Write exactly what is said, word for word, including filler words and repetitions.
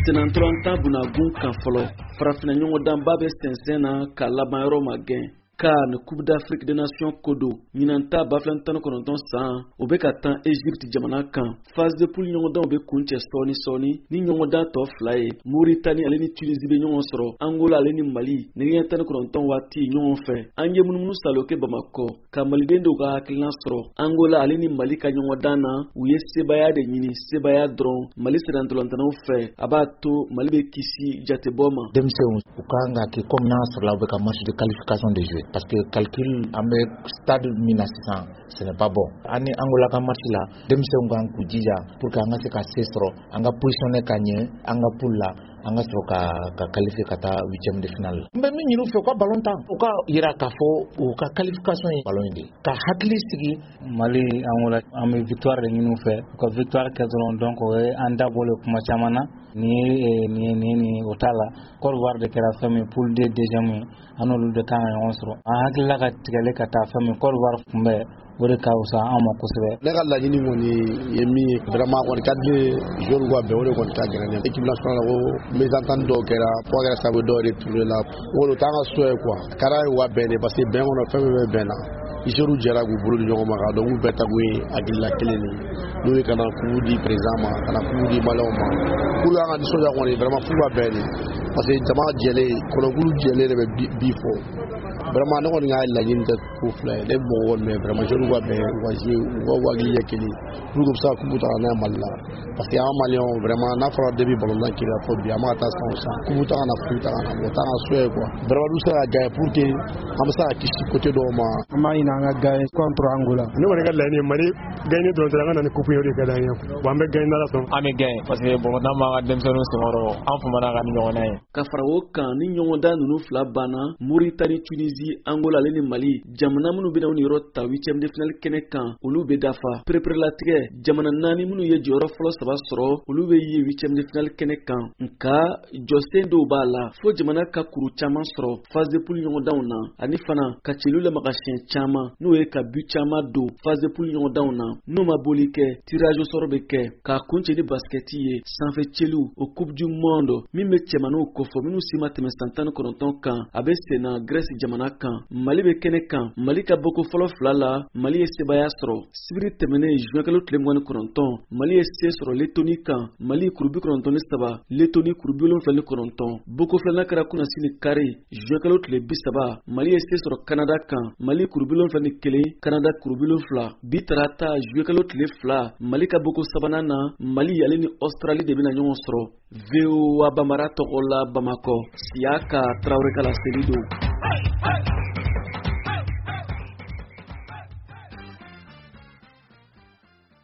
Senantolanta bunagun kan fɔlɔ farafina ɲɔgɔndanba bɛ sɛnsɛn na ka laban ma gɛn CAN Coupe d'Afrique des Nations kodo ɲinanta ba fila tan ni kɔnɔntɔn san o bɛ ka tan Egypte jamana kan phase de poule ɲɔgɔndanw bɛ kuncɛ sɔɔni sɔɔni ni ɲɔgɔndan tɔ fila ye Mauritanie ale ni Tunisie bɛ ɲɔgɔn sɔrɔ Angola ale ni Mali nɛgɛ tan ni kɔnɔntɔn waati ɲɔgɔn fɛ an ye munumunu salo kɛ Bamakɔ ka maliden dɔw ka hakilina sɔrɔ Angola ale ni Mali ka ɲɔgɔndan na u ye sebaya de ɲini sebaya dɔrɔn Mali serantolantanaw fɛ a b'a to Mali bɛ kisi jatebɔ ma denmisɛnw u kan ka kɛ comme n'a sɔrɔla u bɛ ka match de qualification de jouer parce que calcul en stade min na sisan ce n'est pas bon ani Angola ka match la denmisɛnw kan k'u jija pour que an ka se ka se sɔrɔ an ka positionner ka ɲɛ an ka poule la an ka sɔrɔ ka ka qualifier ka taa huitième de finale n bɛ min ɲini u fɛ u ka ballon tan u ka yira k'a fɔ u ka qualification ye ballon de ka hakili sigi Mali Angola an bɛ victoire de ɲini u fɛ u ka victoire kɛ dɔrɔn donc o ye an dabɔlen kuma caman na ni ni ni ni o t'a la Côte d'Ivoire de kɛra fɛn min poule de deuxième ye an n'olu de kan ka ɲɔgɔn sɔrɔ an hakilila ka tigɛli ka taa fɛn min Côte d'Ivoire kunbɛ o de ka wusa an ma kosɛbɛ ne ka laɲini kɔni ye min ye vraiment kɔni ka di joueur ka bɛn o de kɔni ka gɛlɛn ne équipe nationale ko mésentente dɔw kɛra fo kɛra sabu dɔw de tourné la o de t'an ka souhait ye quoi a kɛra wa bɛn de parce que bɛn kɔnɔ fɛn bɛɛ bɛ bɛn na joueur jɛra k'u bolo di ɲɔgɔn ma ka donc u bɛɛ ta kun ye hakilila kelen de n'o ye ka na coup di président ma ka na coup di malien ma pour an ka nisɔndiya kɔni vraiment f'u ka bɛn de parce que jama jɛlen kɔnɔkulu jɛlen de bɛ bi fɔ vraiment ne kɔni y'a laɲini tɛ ko fila ye ne mɔgɔ kɔni mais vraiment joueur ka bɛn u ka jouer u ka hakili ɲɛ kelen pour que u bɛ se ka coupe ta ka n'a ye Mali la parce que an malien vraiment n'a fɔra depuis ballon kiri fɔ bi an bɛ ka taa san o san coupe ta ka na coupe ta ka na o t'an ka souhait quoi vraiment du se ka gagner pour que an bɛ se ka kisi côté dɔw ma an b'a ɲini an ka gagner contre Angola ne kɔni ka laɲini ye Mali gagner dɔrɔn tɛ an ka na ni coupe ye o de ka d'an ye wa an bɛ gagner n'Ala sɔnna an bɛ gagner parce que bon n'an b'an ka denmisɛnninw senkɔrɔ an famana ka ni ɲɔgɔnna ye ka fara o kan ni ɲɔgɔndan ninnu fila banna Mauritanie Tunisie Angola ale ni Mali jamana minnu bɛna u niyɔrɔ ta huitième de finale kɛnɛ kan olu bɛ dafa pereperelatigɛ jamana naani minnu ye jɔyɔrɔ fɔlɔ saba sɔrɔ olu bɛ ye huitième de finale kɛnɛ kan nka jɔsen dɔw b'a la fo jamana ka kuru caman sɔrɔ phase de poule ɲɔgɔndanw na ani fana ka celu lamaga siɲɛ caman n'o ye ka but caman don phase de poule ɲɔgɔndanw na n'o ma boli kɛ tirage au sort bɛ kɛ k'a kuncɛ ni baskɛti ye sanfɛ celu o coupe du monde min bɛ cɛmanninw kofɔ minnu si ma tɛmɛ san tan ni kɔnɔntɔn kan a bɛ senna Grèce jamana kan Mali bɛ kɛnɛ kan Mali ka boko fɔlɔ fila la Mali ye sebaya sɔrɔ sibiri tɛmɛnen juin kalo tile mugan ni kɔnɔntɔn Mali ye se sɔrɔ Lettonie kan Mali kuru bi kɔnɔntɔn ni saba Lettonie kuru bi wolonwula ni kɔnɔntɔn boko filanan kɛra kunasini kari juin kalo tile bi saba Mali ye se sɔrɔ Canada kan Mali kuru bi wolonwula ni kelen Canada kuru bi wolonwula bi tarata juin kalo tile fila Mali ka boko sabanan na Mali ale ni Australie de bɛna ɲɔgɔn sɔrɔ V O A Bambara tɔgɔ la Bamakɔ Siyaka Traoré Kala Selido.